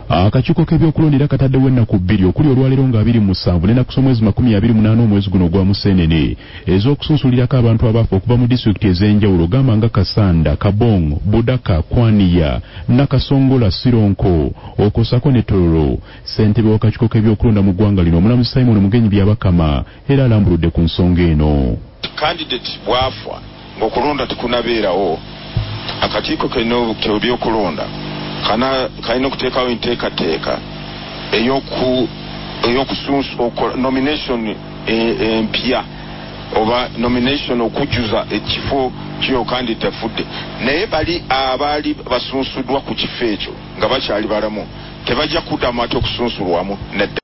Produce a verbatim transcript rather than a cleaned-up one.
Akakiiko k'ebyokulondera kataddewo ennaku bbiri okuli olwaleero nga abiri mu musanvu n'ennaku omwezi makumi abiri mu munaana omwezi guno gwa Museenene ez'okusunsulirako abantu abafa okuva mu disitulikiti ez'enjawulo gamba nga Kasanda, Kabong, Budaka, Kwaniya, Nakasongola, Sironko, Okosako ne Tororo. Ssentebe w'akakiiko k'ebyokulonda mu ggwanga lino omulamuzi Simon Mugenyi Byabakama era alambuludde ku nsonga eno. Candidate bwafa ng'okulonda tekunabeerawo akakiiko k'ebyokulonda kana kalina okuteekawo enteekateeka ey'oku ey'okusunsu nomination empya oba nomination okujjuza ekifo kyo candidate afudde naye bali abaali basunsuddwa ku kifo ekyo nga bakyali balamu tebajja kuddamu ate okusunsulwamu nedda.